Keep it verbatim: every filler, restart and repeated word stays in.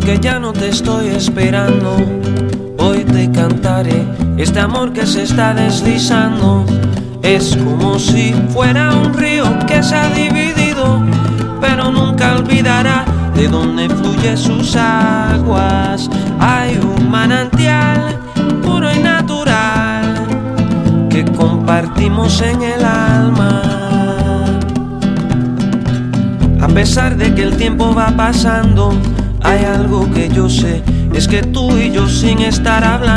aunque ya no te estoy esperando, hoy te cantaré este amor que se está deslizando. Es como si fuera un río que se ha dividido, pero nunca olvidará de dónde fluyen sus aguas. Hay un manantial puro y natural que compartimos en el alma. A pesar de que el tiempo va pasando, hay algo que yo sé, es que tú y yo sin estar hablando